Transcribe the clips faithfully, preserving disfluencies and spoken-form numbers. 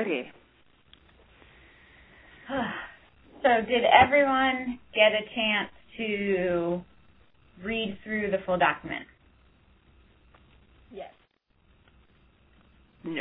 righty. So did everyone get a chance to read through the full document? Yes. No.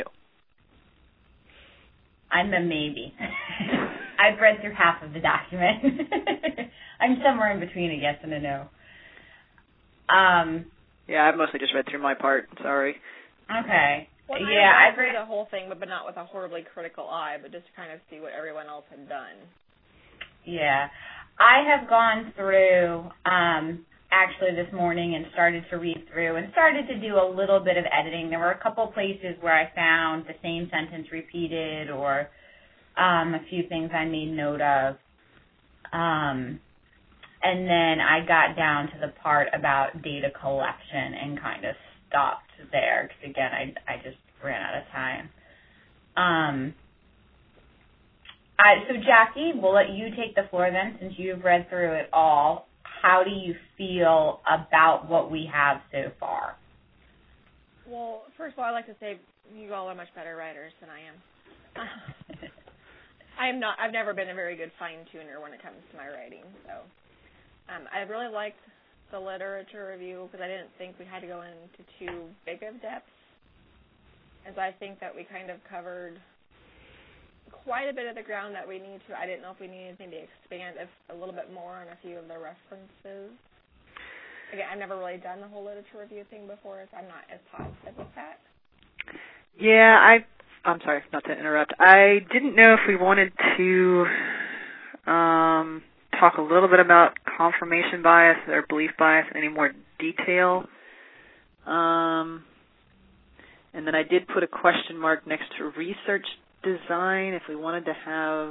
I'm a maybe. I've read through half of the document. I'm somewhere in between a yes and a no. Um, yeah, I've mostly just read through my part. Sorry. Okay. Well, yeah, I I've read the whole thing, but, but not with a horribly critical eye, but just to kind of see what everyone else had done. Yeah. I have gone through um, actually this morning and started to read through and started to do a little bit of editing. There were a couple places where I found the same sentence repeated or um, a few things I made note of. Um, and then I got down to the part about data collection and kind of stopped there because, again, I, I just ran out of time. Um, I, so, Jackie, we'll let you take the floor then since you've read through it all. How do you feel about what we have so far? Well, first of all, I'd like to say you all are much better writers than I am. I am not. I've never been a very good fine-tuner when it comes to my writing. So um, I really liked the literature review because I didn't think we had to go into too big of depth, as I think that we kind of covered quite a bit of the ground that we need to. I didn't know if we needed maybe expand if, a little bit more on a few of the references. Again, I've never really done the whole literature review thing before, so I'm not as positive with that. Yeah, I, I'm sorry, not to interrupt. I didn't know if we wanted to um, talk a little bit about confirmation bias or belief bias in any more detail. Um, and then I did put a question mark next to research design if we wanted to have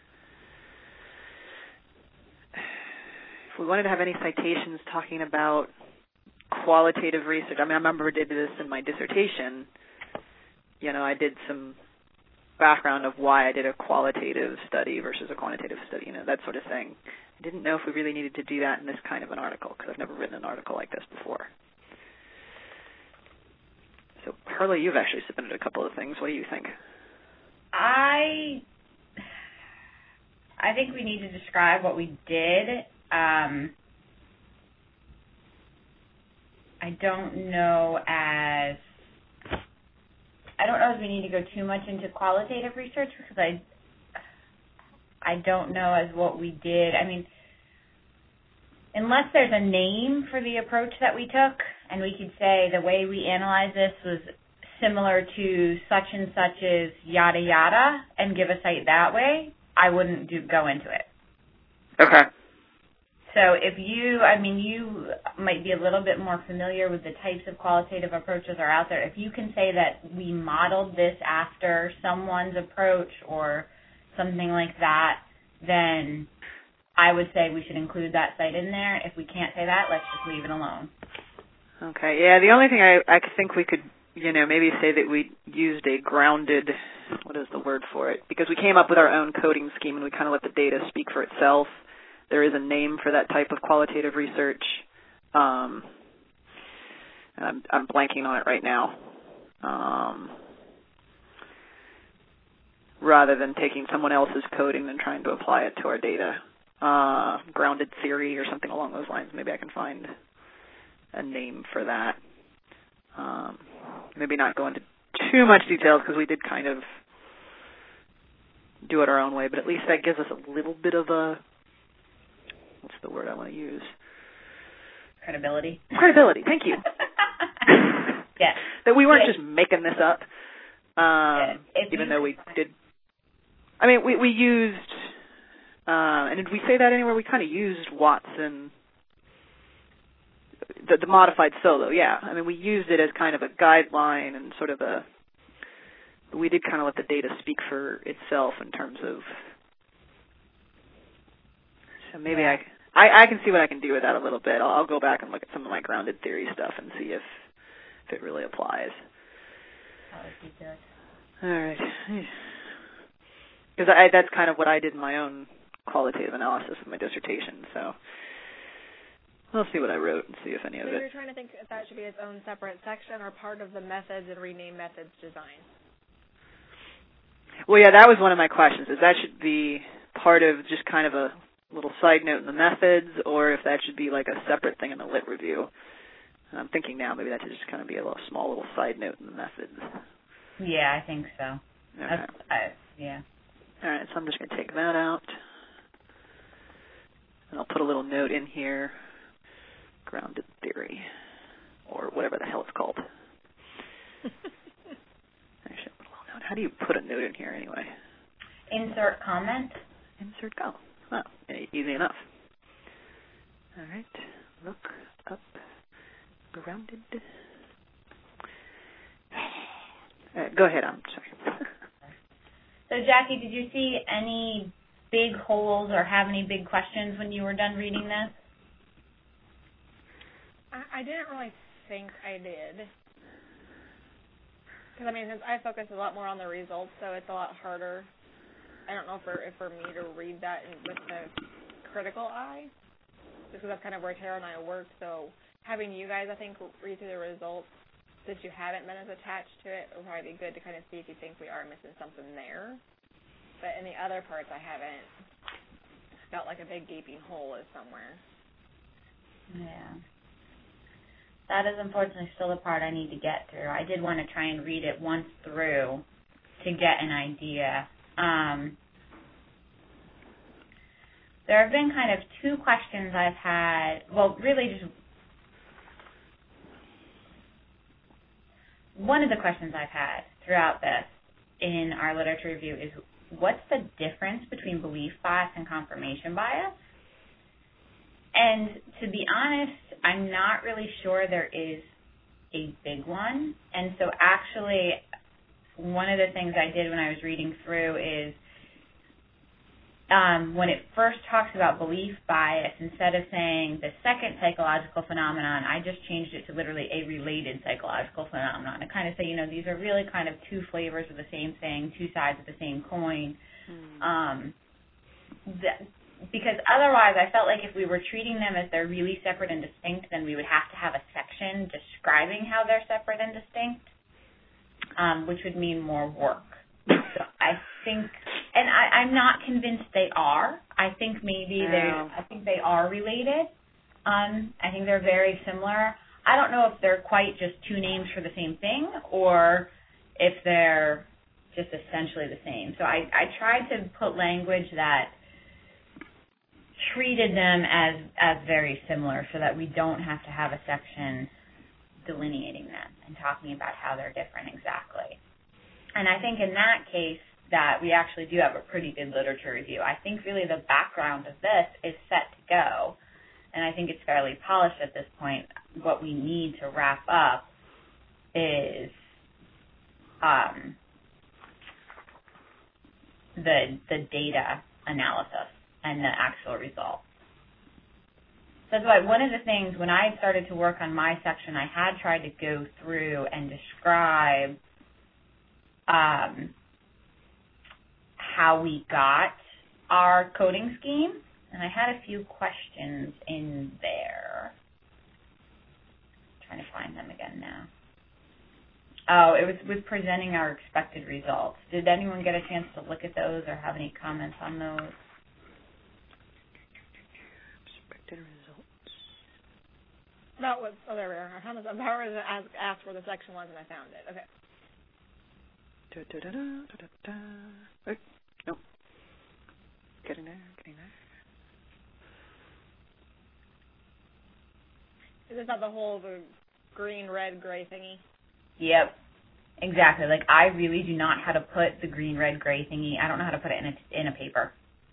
if we wanted to have any citations talking about qualitative research. I mean, I remember I did this in my dissertation. You know, I did some background of why I did a qualitative study versus a quantitative study, you know, that sort of thing. I didn't know if we really needed to do that in this kind of an article because I've never written an article like this before. So, Harley, you've actually submitted a couple of things. What do you think? I I think we need to describe what we did. Um, I don't know as I don't know if we need to go too much into qualitative research because I I don't know as what we did. I mean, unless there's a name for the approach that we took, and we could say the way we analyzed this was similar to such and such's yada yada and give a cite that way, I wouldn't do, go into it. Okay. So if you, I mean, you might be a little bit more familiar with the types of qualitative approaches that are out there. If you can say that we modeled this after someone's approach or something like that, then I would say we should include that cite in there. If we can't say that, let's just leave it alone. Okay. Yeah, the only thing I, I think we could you know, maybe say that we used a grounded, what is the word for it? Because we came up with our own coding scheme and we kind of let the data speak for itself. There is a name for that type of qualitative research. Um, and I'm, I'm blanking on it right now. Um, rather than taking someone else's coding and trying to apply it to our data. Uh, grounded theory or something along those lines. Maybe I can find a name for that. Um, maybe not go into too much detail because we did kind of do it our own way, but at least that gives us a little bit of a, what's the word I want to use? Credibility. Credibility, thank you. Yes. That we weren't yes. just making this up, um, yeah. even though we did. I mean, we, we used, uh, and did we say that anywhere? We kind of used Watson. The, the modified solo, yeah. I mean, we used it as kind of a guideline and sort of a, we did kind of let the data speak for itself in terms of, so maybe yeah. I, I I can see what I can do with that a little bit. I'll, I'll go back and look at some of my grounded theory stuff and see if, if it really applies. That would be good. All right. Because I, that's kind of what I did in my own qualitative analysis of my dissertation, so I'll see what I wrote and see if any so of it. You're trying to think if that should be its own separate section or part of the methods and rename methods design? Well, yeah, that was one of my questions, is that should be part of just kind of a little side note in the methods, or if that should be like a separate thing in the lit review. And I'm thinking now maybe that should just kind of be a little small little side note in the methods. Yeah, I think so. Okay. That's, I, yeah. All right, so I'm just going to take that out. And I'll put a little note in here, grounded theory, or whatever the hell it's called. Actually, I'll put a little note. How do you put a note in here anyway? Insert comment. Insert go. Oh, easy enough. All right, look up, grounded. All right, go ahead, I'm sorry. So, Jackie, did you see any big holes or have any big questions when you were done reading this? I, I didn't really think I did. Because, I mean, since I focus a lot more on the results, so it's a lot harder. I don't know for, if for me to read that in, with the critical eye, just because that's kind of where Tara and I work. So having you guys, I think, read through the results, since you haven't been as attached to it, it would probably be good to kind of see if you think we are missing something there. But in the other parts, I haven't felt like a big gaping hole is somewhere. Yeah. That is unfortunately still the part I need to get through. I did want to try and read it once through to get an idea. Um, there have been kind of two questions I've had, well, really just one of the questions I've had throughout this in our literature review is, what's the difference between belief bias and confirmation bias? And to be honest, I'm not really sure there is a big one. And so actually, one of the things I did when I was reading through is um, when it first talks about belief bias, instead of saying the second psychological phenomenon, I just changed it to literally a related psychological phenomenon. To kind of say, you know, these are really kind of two flavors of the same thing, two sides of the same coin. Mm. Um, that, because otherwise I felt like if we were treating them as they're really separate and distinct, then we would have to have a section describing how they're separate and distinct, um, which would mean more work. So I think, and I, I'm not convinced they are. I think maybe no. they I think they are related. Um, I think they're very similar. I don't know if they're quite just two names for the same thing or if they're just essentially the same. So I, I tried to put language that treated them as, as very similar so that we don't have to have a section delineating them and talking about how they're different exactly. And I think in that case that we actually do have a pretty good literature review. I think really the background of this is set to go, and I think it's fairly polished at this point. What we need to wrap up is um, the the data analysis and the actual results. So that's why one of the things when I started to work on my section, I had tried to go through and describe um, how we got our coding scheme, and I had a few questions in there. I'm trying to find them again now. Oh, it was with presenting our expected results. Did anyone get a chance to look at those or have any comments on those? Expected results. That was, oh, there we are. I found this. I was ask, asked where the section was, and I found it. Okay. Da, da, da, da, da, da. Oh, nope. Getting there, getting there. Is this not the whole the green, red, gray thingy? Yep, exactly. Like, I really do not know how to put the green, red, gray thingy. I don't know how to put it in a, in a paper.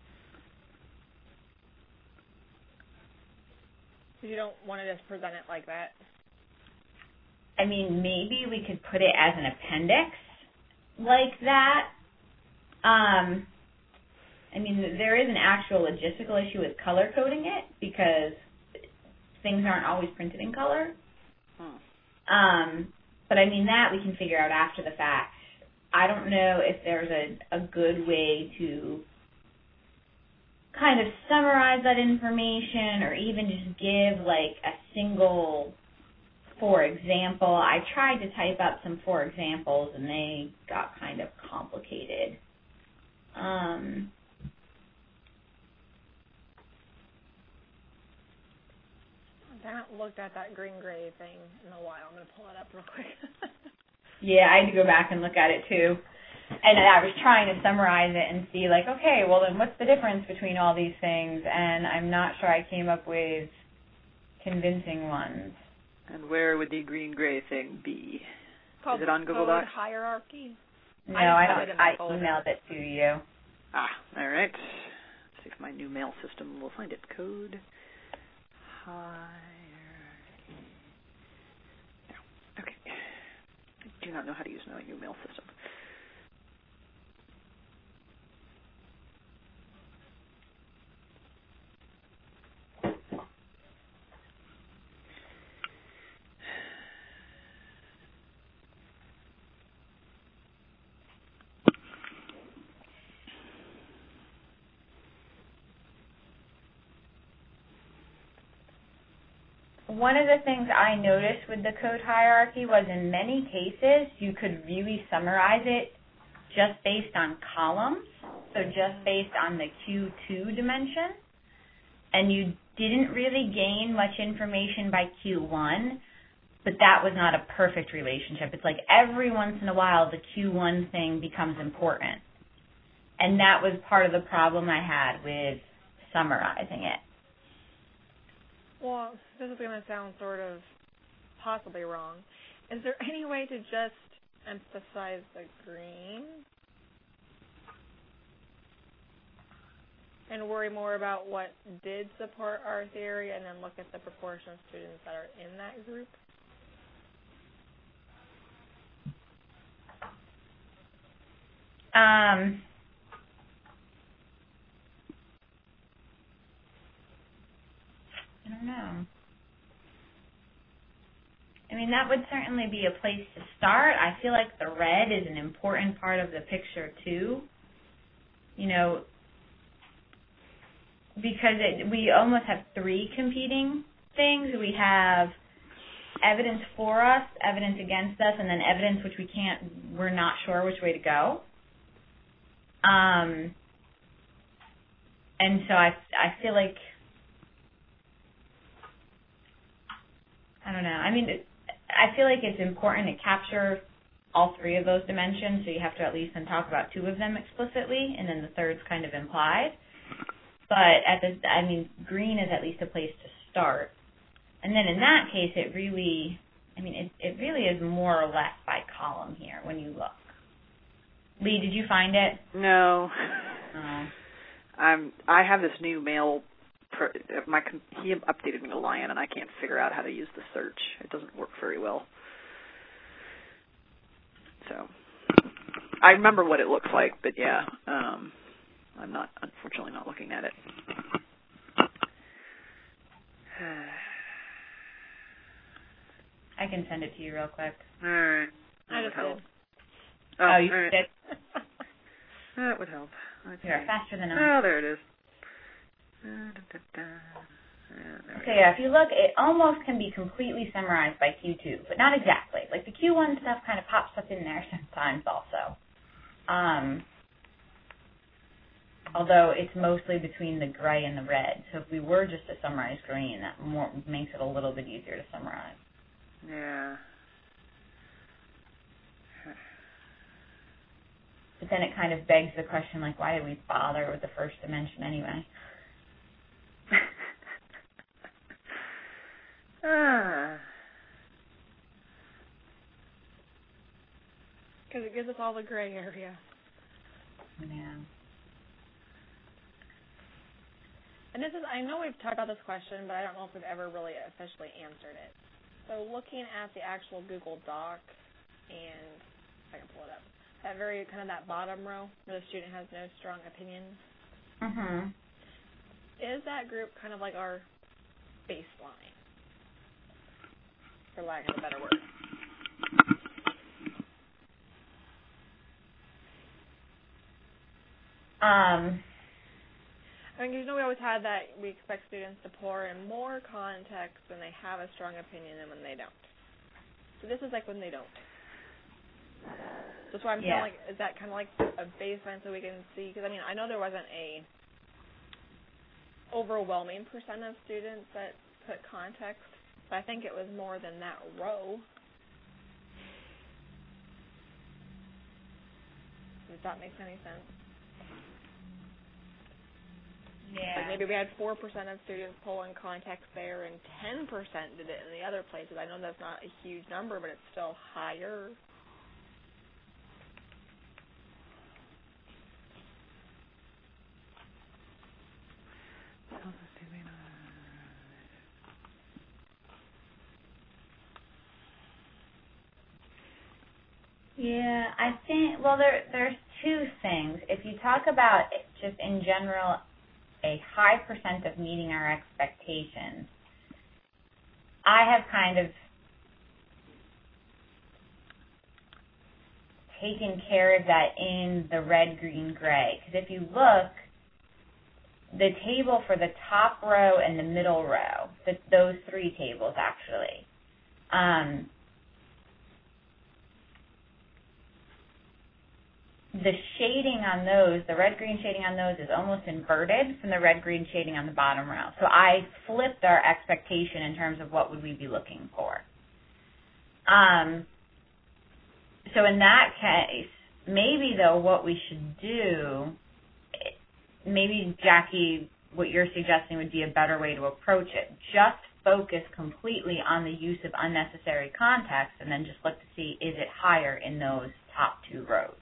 You don't want to just present it like that? I mean, maybe we could put it as an appendix like that. Um, I mean, there is an actual logistical issue with color coding it because things aren't always printed in color. Hmm. Um, but I mean, that we can figure out after the fact. I don't know if there's a, a good way to kind of summarize that information or even just give like a single for example. I tried to type up some for examples and they got kind of complicated. Um, I haven't looked at that green-gray thing in a while. I'm going to pull it up real quick. yeah, I had to go back and look at it too. And I was trying to summarize it and see, like, okay, well, then what's the difference between all these things? And I'm not sure I came up with convincing ones. And where would the green-gray thing be? Called Is it on Google Code Docs? Hierarchy. No, I I have it don't. in my I folder. emailed it to you. Ah, all right. Let's see if my new mail system will find it. Code hierarchy. No. Okay. I do not know how to use my new mail system. One of the things I noticed with the code hierarchy was in many cases you could really summarize it just based on columns, so just based on the Q two dimension, and you didn't really gain much information by Q one, but that was not a perfect relationship. It's like every once in a while the Q one thing becomes important, and that was part of the problem I had with summarizing it. Well, this is going to sound sort of possibly wrong. Is there any way to just emphasize the green and worry more about what did support our theory and then look at the proportion of students that are in that group? Um, I don't know. I mean, that would certainly be a place to start. I feel like the red is an important part of the picture, too. You know, because it, we almost have three competing things. We have evidence for us, evidence against us, and then evidence which we can't, we're not sure which way to go. Um, and so I, I feel like, I don't know. I mean, it, I feel like it's important to capture all three of those dimensions, so you have to at least then talk about two of them explicitly, and then the third's kind of implied. But at the, I mean, green is at least a place to start. And then in that case, it really, I mean, it, it really is more or less by column here when you look. Lee, did you find it? No. Oh. I'm. I have this new mail. Per, my he updated me to Lion, and I can't figure out how to use the search. It doesn't work very well. So I remember what it looks like, but yeah, um, I'm not. Unfortunately, not looking at it. I can send it to you real quick. All right. That I would just help. did. Oh, Oh, you right. did? That would help. Let's You're see. faster than I. Oh, there it is. Da, da, da, da. Yeah, there we So go. yeah, if you look, it almost can be completely summarized by Q two, but not exactly. Like the Q one stuff kind of pops up in there sometimes also. Um, although it's mostly between the gray and the red. So if we were just to summarize green, that more makes it a little bit easier to summarize. Yeah. But then it kind of begs the question, like, why did we bother with the first dimension anyway? ah. Because it gives us all the gray area. Yeah. And this is, I know we've talked about this question, but I don't know if we've ever really officially answered it. So looking at the actual Google Doc, and if I can pull it up, that very, kind of that bottom row where the student has no strong opinions, Mm-hmm. is that group kind of like our baseline, for lack of a better word? Um, I mean, you know, we always had that we expect students to pour in more context when they have a strong opinion than when they don't. So this is like when they don't. That's why I'm Yeah. saying, like, is that kind of like a baseline so we can see? Because, I mean, I know there wasn't a overwhelming percent of students that put context, but I think it was more than that row. If that makes any sense. Yeah. Like maybe we had four percent of students pull in context there and ten percent did it in the other places. I know that's not a huge number, but it's still higher. Yeah, I think, well, there there's two things. If you talk about it just in general, a high percent of meeting our expectations, I have kind of taken care of that in the red, green, gray. Because if you look, the table for the top row and the middle row, the, those three tables actually, um, the shading on those, the red-green shading on those is almost inverted from the red-green shading on the bottom row. So I flipped our expectation in terms of what would we be looking for. Um, so in that case, maybe, though, what we should do, maybe, Jackie, what you're suggesting would be a better way to approach it. Just focus completely on the use of unnecessary context and then just look to see, is it higher in those top two rows?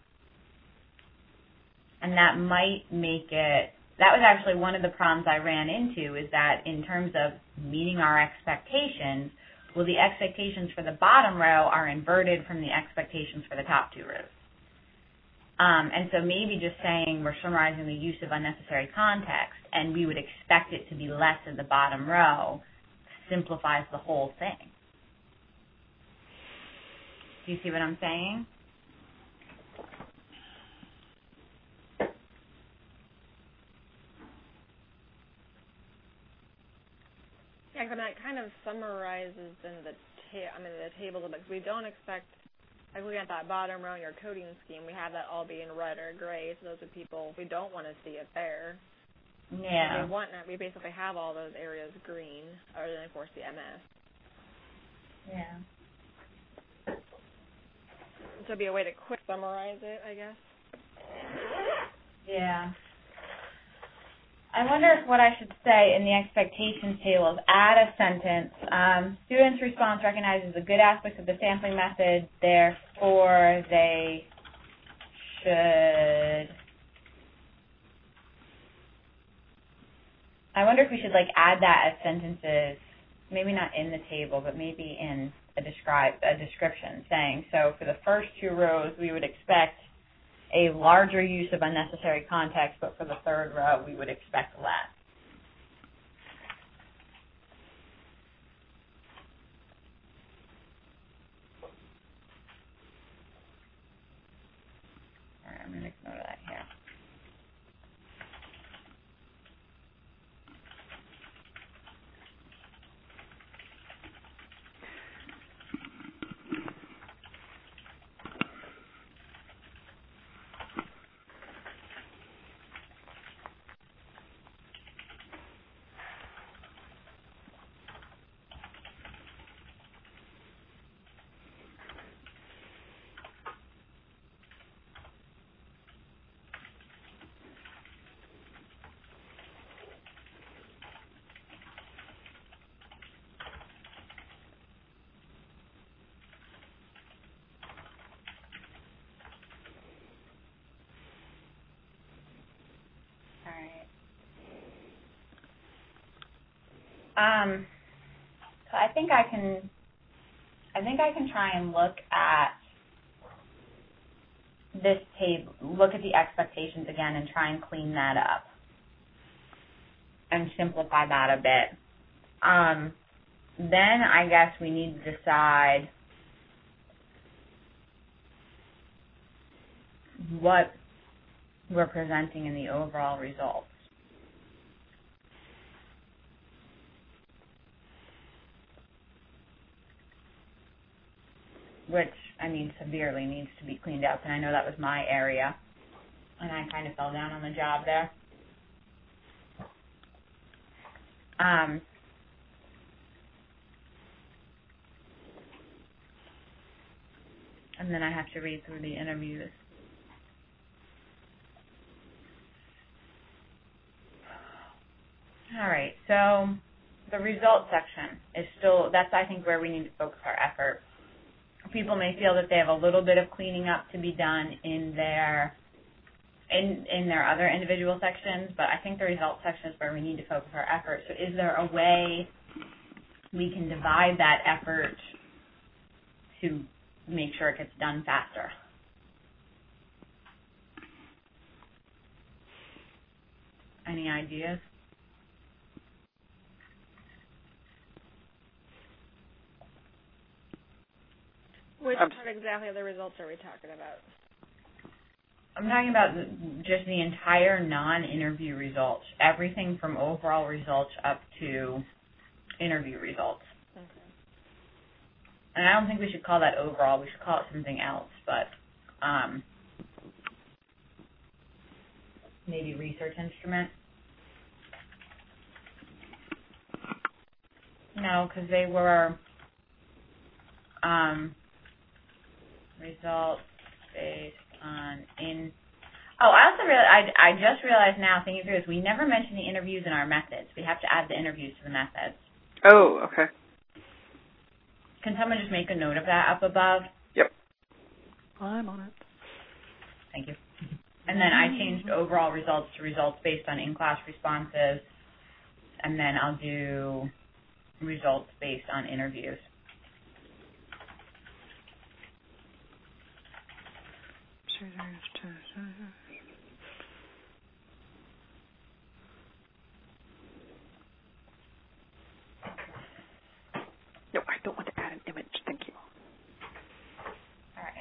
And that might make it, that was actually one of the problems I ran into, is that in terms of meeting our expectations, well, the expectations for the bottom row are inverted from the expectations for the top two rows. Um, and so maybe just saying we're summarizing the use of unnecessary context and we would expect it to be less in the bottom row simplifies the whole thing. Do you see what I'm saying? Yeah, I mean, that kind of summarizes in the ta- I mean the table, but we don't expect, like looking at that bottom row in your coding scheme, we have that all being red or gray. So those are people we don't want to see it there. Yeah. We want we basically have all those areas green, other than of course the M S. Yeah. So it'd be a way to quick summarize it, I guess. Yeah. I wonder if what I should say in the expectations table is add a sentence. Um, students' response recognizes the good aspects of the sampling method, therefore they should. I wonder if we should like add that as sentences, maybe not in the table, but maybe in a describe a description saying, so for the first two rows we would expect a larger use of unnecessary context, but for the third row, we would expect less. All right, I'm going to make note of that here. Um, so I think I can, I think I can try and look at this table, look at the expectations again and try and clean that up and simplify that a bit. Um, then I guess we need to decide what we're presenting in the overall results. Which I mean, severely needs to be cleaned up, and I know that was my area, and I kind of fell down on the job there. Um, and then I have to read through the interviews. All right, so the results section is still, that's, I think, where we need to focus our effort. People may feel that they have a little bit of cleaning up to be done in their in in their other individual sections, but I think the results section is where we need to focus our effort. So is there a way we can divide that effort to make sure it gets done faster? Any ideas? Which part exactly of the results are we talking about? I'm talking about just the entire non-interview results, everything from overall results up to interview results. Okay. And I don't think we should call that overall. We should call it something else, but um, maybe research instrument. No, because they were um, results based on in. Oh, I also real I, I just realized now, thinking through this, we never mentioned the interviews in our methods. We have to add the interviews to the methods. Oh, okay. Can someone just make a note of that up above? Yep. I'm on it. Thank you. And then I changed overall results to results based on in-class responses, and then I'll do results based on interviews. No, I don't want to add an image. Thank you. All right.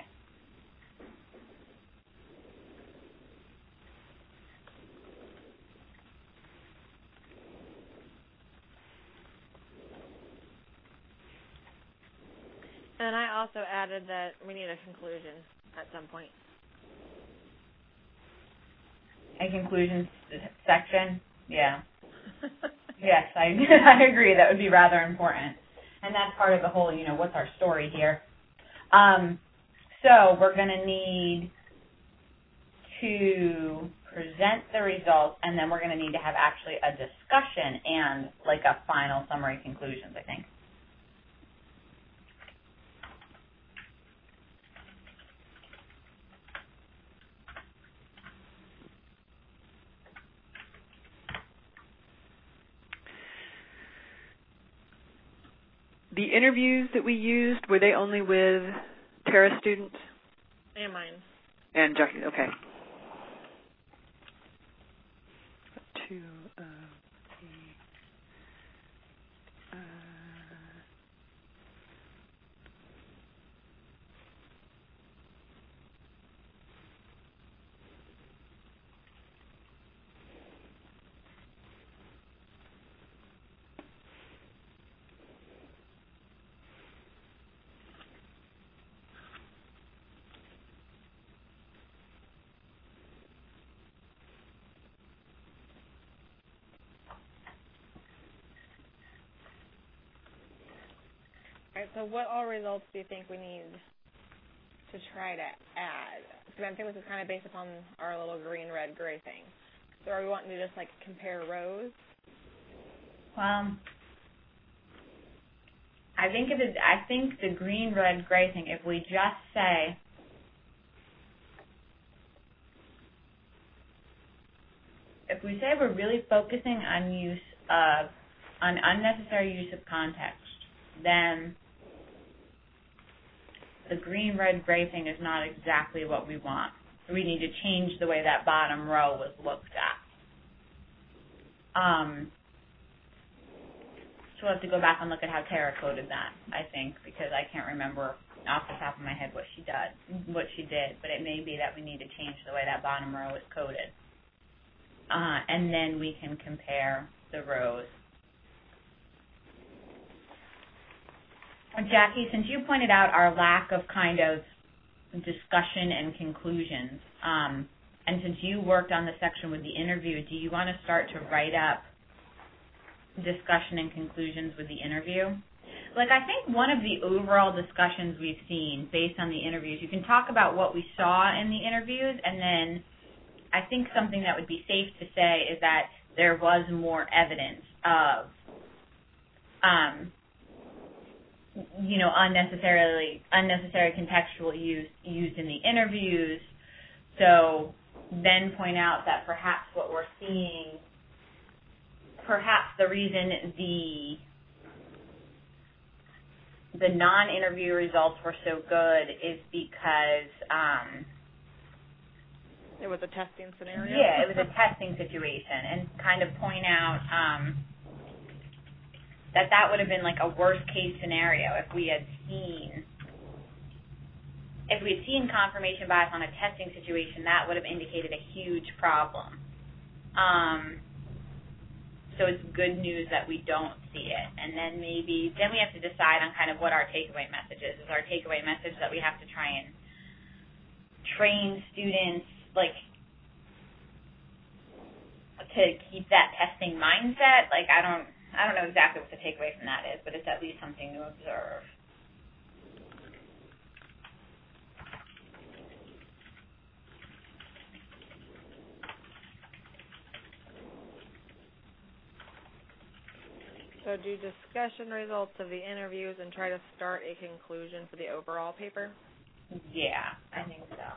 And I also added that we need a conclusion at some point. A conclusion section? Yeah. Yes, I I agree. That would be rather important. And that's part of the whole, you know, what's our story here? Um, so we're going to need to present the results, and then we're going to need to have actually a discussion and like a final summary conclusions, I think. The interviews that we used, were they only with Tara students? And mine. And Jackie, okay. Two of the, uh, All right, so what all results do you think we need to try to add? Because I think this is kind of based upon our little green, red, gray thing. So are we wanting to just, like, compare rows? Well, I think if it, I think the green, red, gray thing, if we just say if we say we're really focusing on use of on unnecessary use of context, then the green, red, gray thing is not exactly what we want. We need to change the way that bottom row was looked at. Um, so we'll have to go back and look at how Tara coded that, I think, because I can't remember off the top of my head what she did, what she did, but it may be that we need to change the way that bottom row is coded. Uh, and then we can compare the rows. Jackie, since you pointed out our lack of kind of discussion and conclusions, um, and since you worked on the section with the interview, do you want to start to write up discussion and conclusions with the interview? Like, I think one of the overall discussions we've seen based on the interviews, you can talk about what we saw in the interviews, and then I think something that would be safe to say is that there was more evidence of, um, you know, unnecessarily unnecessary contextual use used in the interviews. So then point out that perhaps what we're seeing, perhaps the reason the the non-interview results were so good is because um, it was a testing scenario. Yeah, it was a testing situation, and kind of point out um, that that would have been like a worst-case scenario if we had seen if we had seen confirmation bias on a testing situation. That would have indicated a huge problem. Um, So it's good news that we don't see it. And then maybe, then we have to decide on kind of what our takeaway message is. Is our takeaway message that we have to try and train students, like, to keep that testing mindset? Like, I don't, I don't know exactly what the takeaway from that is, but it's at least something to observe. So do discussion results of the interviews and try to start a conclusion for the overall paper? Yeah, I think so.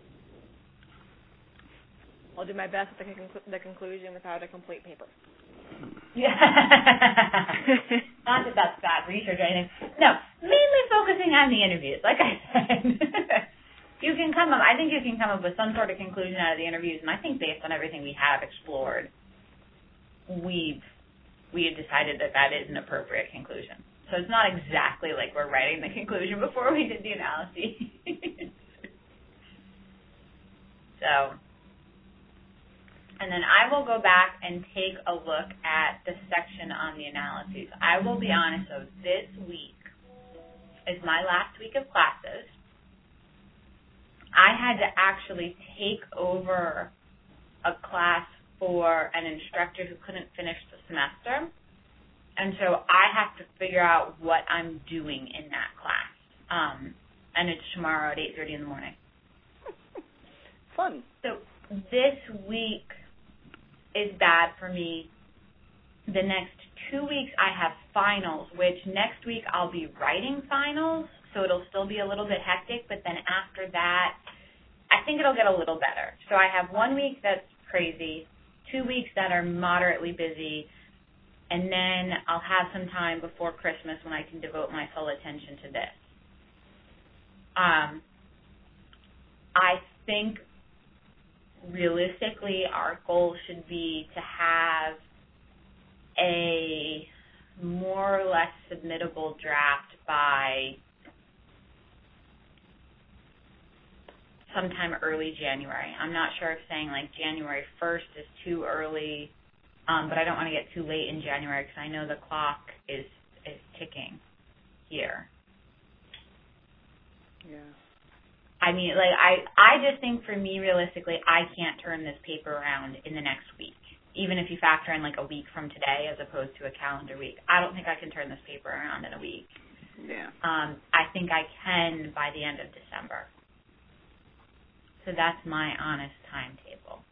I'll do my best with the, conclu- the conclusion without a complete paper. Yeah. Not that that's bad research or anything. No, mainly focusing on the interviews, like I said. You can come up, I think you can come up with some sort of conclusion out of the interviews, and I think based on everything we have explored, we've we had decided that that is an appropriate conclusion. So it's not exactly like we're writing the conclusion before we did the analysis. So, and then I will go back and take a look at the section on the analyses. I will be honest, so this week is my last week of classes. I had to actually take over a class for an instructor who couldn't finish the semester. And so I have to figure out what I'm doing in that class. Um, and it's tomorrow at eight thirty in the morning. Fun. So this week is bad for me. The next two weeks I have finals, which next week I'll be writing finals, so it'll still be a little bit hectic, but then after that, I think it'll get a little better. So I have one week that's crazy, two weeks that are moderately busy, and then I'll have some time before Christmas when I can devote my full attention to this. Um, I think realistically our goal should be to have a more or less submittable draft by sometime early January. I'm not sure if saying like January first is too early, um, but I don't want to get too late in January because I know the clock is, is ticking here. Yeah. I mean, like, I, I just think for me, realistically, I can't turn this paper around in the next week, even if you factor in like a week from today as opposed to a calendar week. I don't think I can turn this paper around in a week. Yeah. Um, I think I can by the end of December. So that's my honest timetable.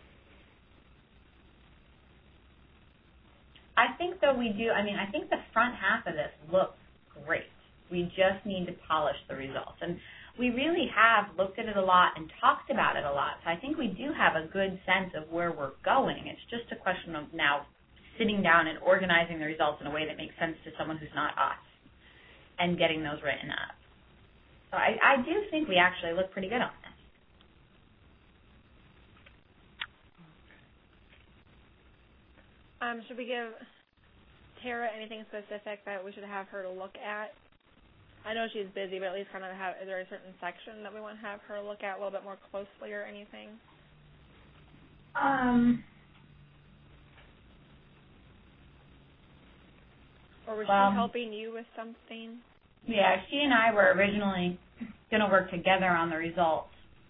I think, though, we do, I mean, I think the front half of this looks great. We just need to polish the results. And we really have looked at it a lot and talked about it a lot. So I think we do have a good sense of where we're going. It's just a question of now sitting down and organizing the results in a way that makes sense to someone who's not us and getting those written up. So I, I do think we actually look pretty good on this. Um, should we give Tara anything specific that we should have her to look at? I know she's busy, but at least kind of have, is there a certain section that we want to have her look at a little bit more closely or anything? Um. Or was well, she helping you with something? Yeah, she and I were originally going to work together on the results.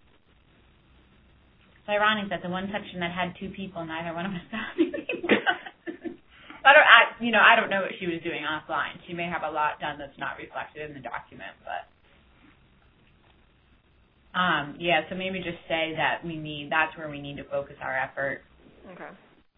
It's ironic that the one section that had two people, neither one of us got anything done. I don't, I, you know, I don't know what she was doing offline. She may have a lot done that's not reflected in the document, but um, yeah. So maybe just say that we need. That's where we need to focus our effort. Okay.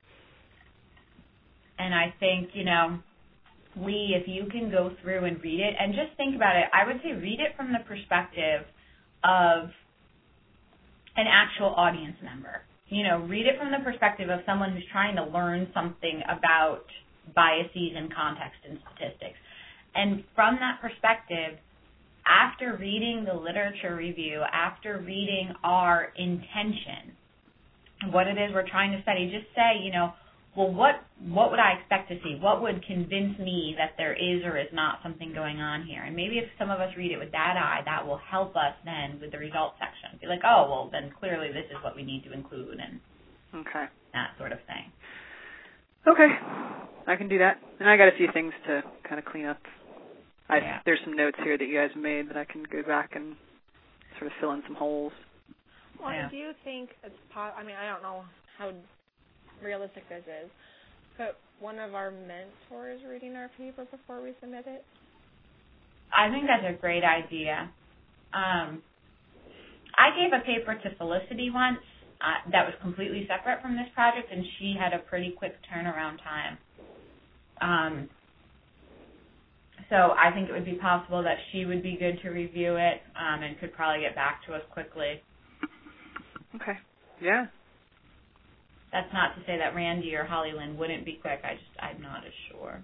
And I think, you know, Lee, if you can go through and read it and just think about it, I would say read it from the perspective of an actual audience member. You know, read it from the perspective of someone who's trying to learn something about biases and context and statistics. And from that perspective, after reading the literature review, after reading our intention, what it is we're trying to study, just say, you know, well, what what would I expect to see? What would convince me that there is or is not something going on here? And maybe if some of us read it with that eye, that will help us then with the results section. Be like, oh, well, then clearly this is what we need to include and okay. that sort of thing. Okay. I can do that. And I got a few things to kind of clean up. I, yeah. There's some notes here that you guys made that I can go back and sort of fill in some holes. Well, yeah. do you think it's po- I mean, I don't know how realistic this is, but one of our mentors reading our paper before we submit it? I think that's a great idea. Um, I gave a paper to Felicity once uh, that was completely separate from this project, and she had a pretty quick turnaround time. Um, so I think it would be possible that she would be good to review it um, and could probably get back to us quickly. Okay. Yeah. That's not to say that Randy or Holly Lynn wouldn't be quick. I just, I'm not as sure.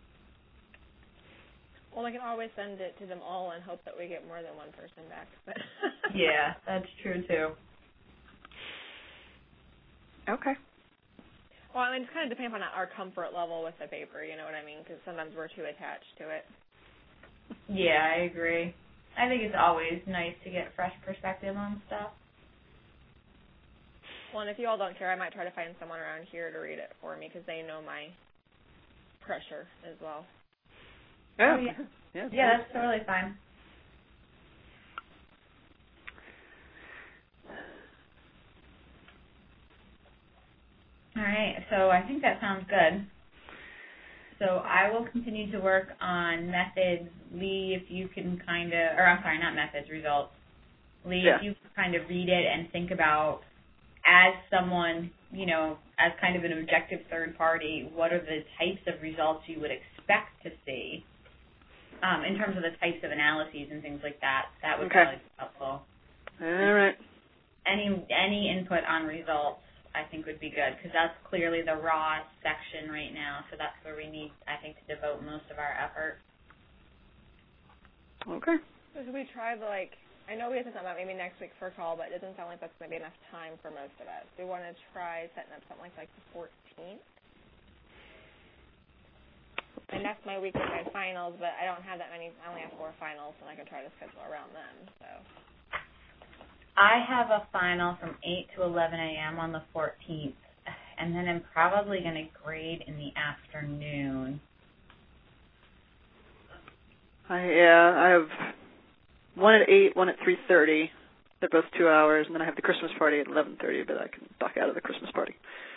Well, I can always send it to them all and hope that we get more than one person back. But yeah, that's true, too. Okay. Well, I mean, it's kind of depends on our comfort level with the paper, you know what I mean? Because sometimes we're too attached to it. Yeah, I agree. I think it's always nice to get fresh perspective on stuff. Well, and if you all don't care, I might try to find someone around here to read it for me because they know my pressure as well. Yeah. Oh, yeah. Yeah, yeah, that's totally fine. All right, so I think that sounds good. So I will continue to work on methods. Lee, if you can kind of, or I'm sorry, not methods, results. Lee, yeah. if you can kind of read it and think about, as someone, you know, as kind of an objective third party, what are the types of results you would expect to see um, in terms of the types of analyses and things like that? That would okay. probably be helpful. All right. Any any input on results, I think, would be good because that's clearly the raw section right now. So that's where we need, I think, to devote most of our effort. Okay. So should we try the, like, I know we have to talk about maybe next week for a call, but it doesn't sound like that's going to be enough time for most of us. Do we want to try setting up something like, like the fourteenth? And that's my week with my finals, but I don't have that many. I only have four finals, and I can try to schedule around them. So. I have a final from eight to eleven a.m. on the fourteenth, and then I'm probably going to grade in the afternoon. I, yeah, I have one at eight, one at three thirty. They're both two hours, and then I have the Christmas party at eleven thirty, but I can duck out of the Christmas party.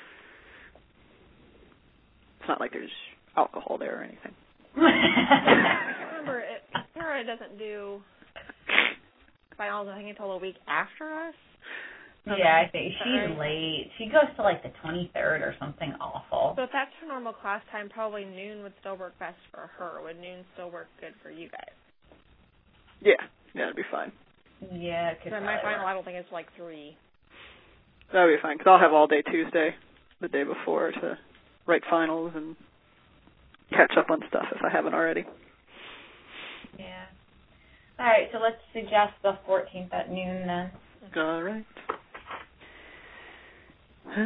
It's not like there's alcohol there or anything. I can't remember. It, Sarah doesn't do finals, I think, until a week after us. Yeah, I think she's late. She goes to like the twenty-third or something awful. So if that's her normal class time, probably noon would still work best for her. Would noon still work good for you guys? Yeah, yeah, it'd be fine. Yeah, it could so my final, work. I don't think it's like three. That would be fine, because I'll have all day Tuesday, the day before, to write finals and catch up on stuff if I haven't already. Yeah. All right, so let's suggest the fourteenth at noon then. All right. All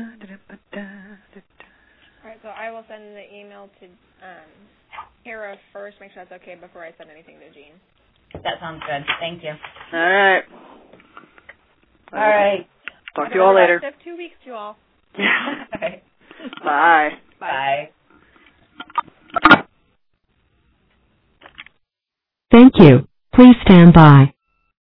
right, so I will send the email to um, Kara first, make sure that's okay before I send anything to Jean. That sounds good. Thank you. All right. All right. Talk to you all later. Have two weeks, you all. All right. Bye. Bye. Thank you. Please stand by.